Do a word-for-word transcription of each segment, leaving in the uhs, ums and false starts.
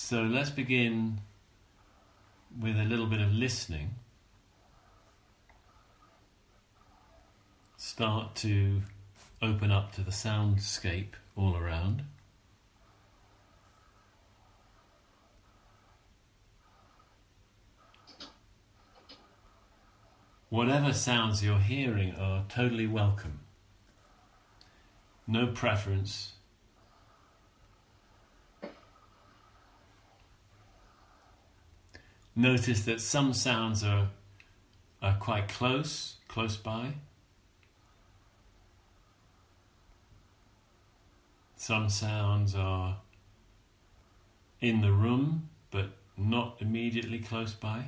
So let's begin with a little bit of listening. Start to open up to the soundscape all around. Whatever sounds you're hearing are totally welcome. No preference. Notice that some sounds are, are quite close, close by. Some sounds are in the room, but not immediately close by.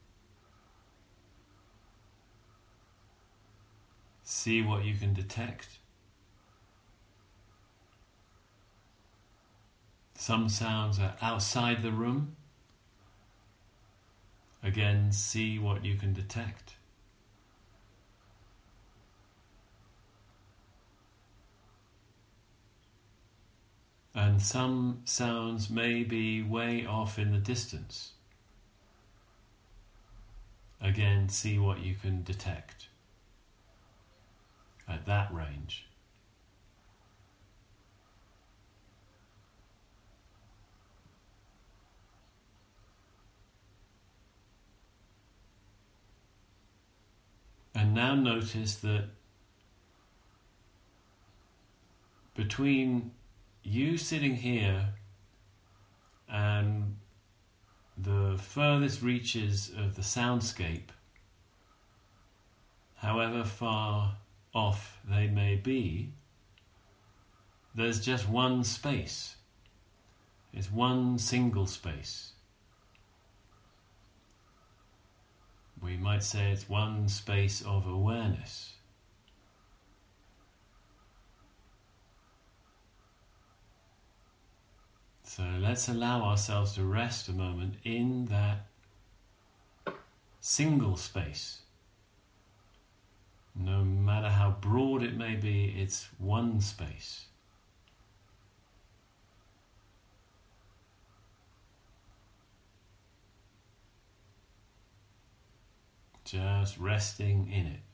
See what you can detect. Some sounds are outside the room. Again, see what you can detect. And some sounds may be way off in the distance. Again, see what you can detect at that range. And now notice that between you sitting here and the furthest reaches of the soundscape, however far off they may be, there's just one space. It's one single space. We might say it's one space of awareness. So let's allow ourselves to rest a moment in that single space. No matter how broad it may be, it's one space. Just resting in it.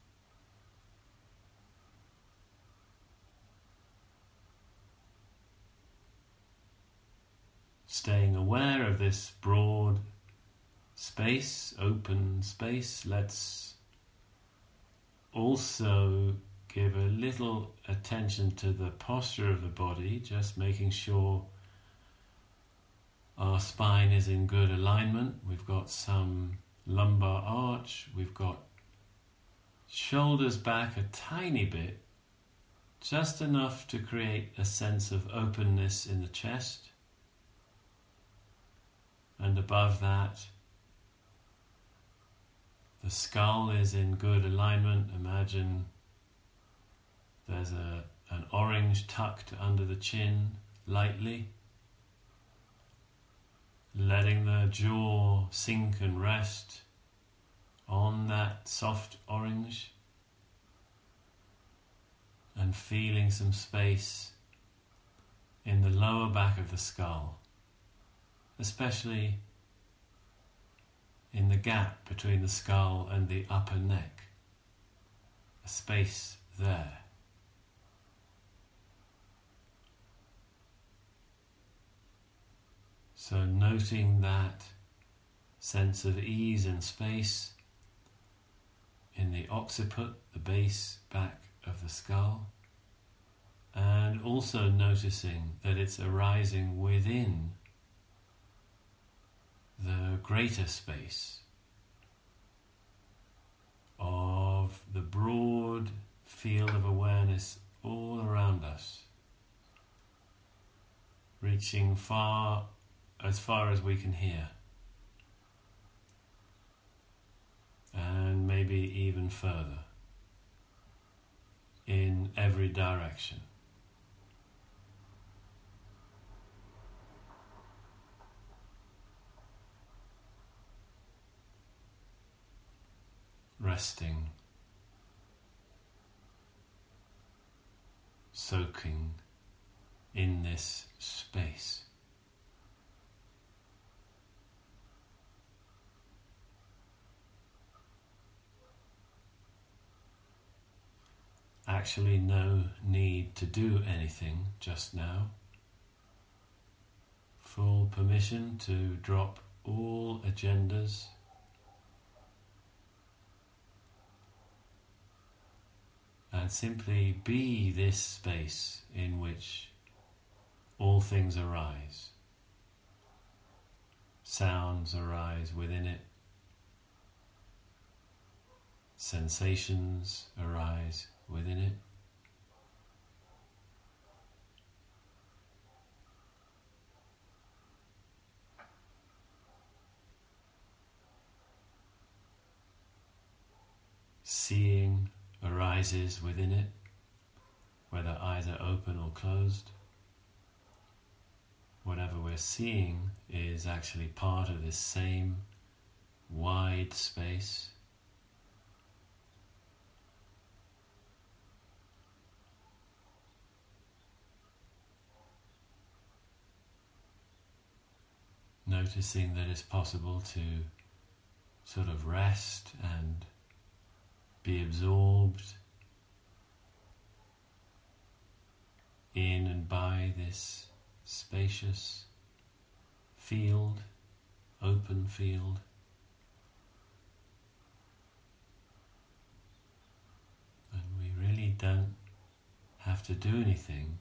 Staying aware of this broad space, open space. Let's also give a little attention to the posture of the body, just making sure our spine is in good alignment. We've got some lumbar arch, we've got shoulders back a tiny bit, just enough to create a sense of openness in the chest. And above that, the skull is in good alignment. Imagine there's a, an orange tucked under the chin lightly, letting the jaw sink and rest on that soft orange, and feeling some space in the lower back of the skull, especially in the gap between the skull and the upper neck, a space there. So noting that sense of ease and space in the occiput, the base back of the skull, and also noticing that it's arising within the greater space of the broad field of awareness all around us, reaching far, as far as we can hear, and maybe even further in every direction. Resting, soaking in this space. actually no need to do anything just now. Full permission to drop all agendas and simply be this space in which all things arise. Sounds arise within it. Sensations arise within it. Seeing arises within it, whether eyes are open or closed. Whatever we're seeing is actually part of this same wide space. Noticing that it's possible to sort of rest and be absorbed in and by this spacious field, open field. And we really don't have to do anything.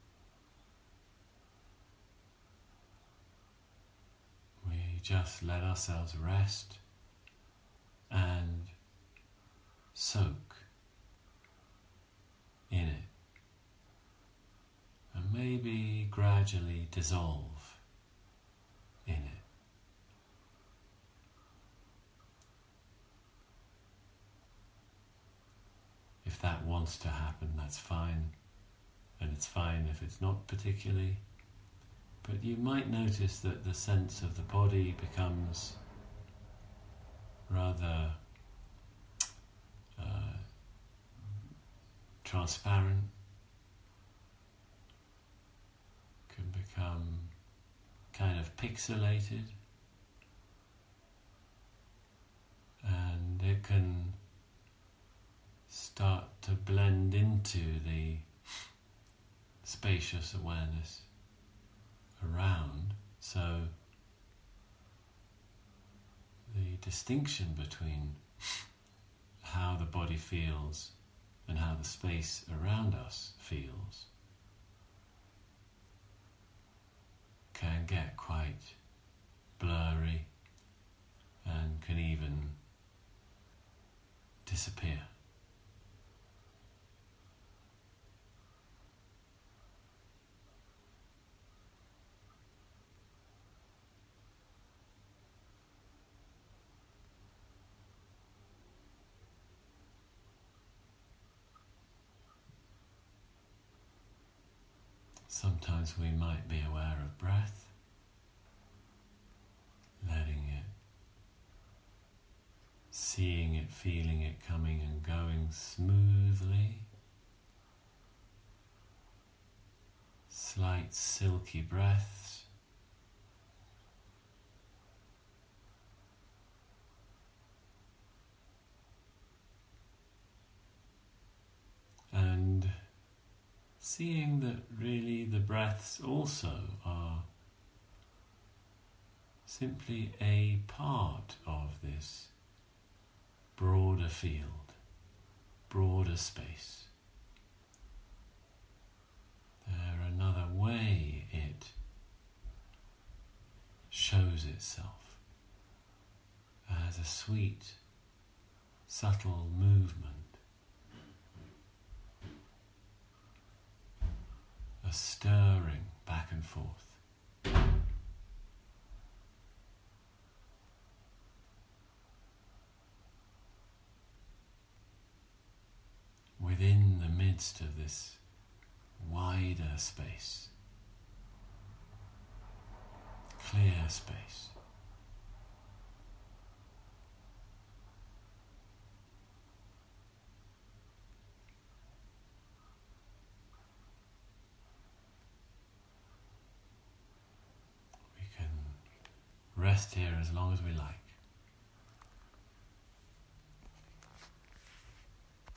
We just let ourselves rest and soak in it, and maybe gradually dissolve in it. If that wants to happen, that's fine, and it's fine if it's not particularly. But you might notice that the sense of the body becomes rather uh, transparent, can become kind of pixelated, and it can start to blend into the spacious awareness around. So the distinction between how the body feels and how the space around us feels can get quite blurry and can even disappear. Sometimes we might be aware of breath, letting it, seeing it, feeling it coming and going smoothly. Slight silky breaths. And seeing that really the breaths also are simply a part of this broader field, broader space. They're another way it shows itself as a sweet, subtle movement. A stirring back and forth. Within the midst of this wider space, clear space. Rest here as long as we like.